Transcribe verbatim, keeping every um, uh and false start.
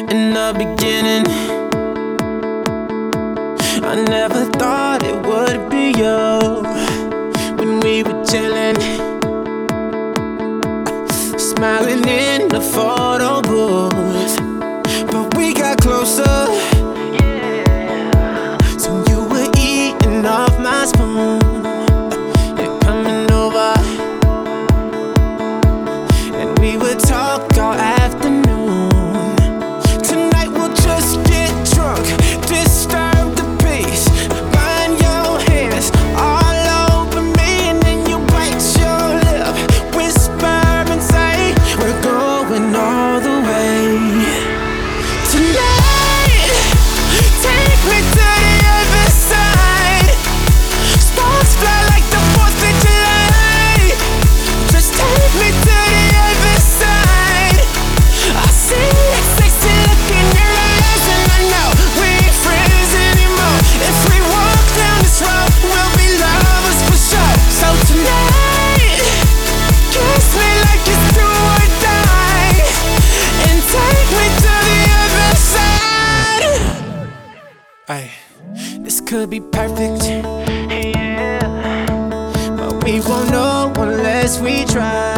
in the beginning. I never thought it would be you when we were chilling, smiling in the photo booth. But we got closer, so you were eating off my spoon. You're coming over, and we would talk all afternoon. Tonight we'll just get drunk, disturb the peace, burn your hands all over me, and then you bite your lip, whisper and say we're going all the way. Tonight, take me to the other side. Sparks fly like the fourth of July. Just take me to the other side. I see that sexy look in your eyes, and I know we ain't friends anymore. If we walk down this road, we'll be lovers for sure. So tonight, kiss me like it's do or die, and take me to the other side. Ay, this could be perfect, but we won't know unless we try.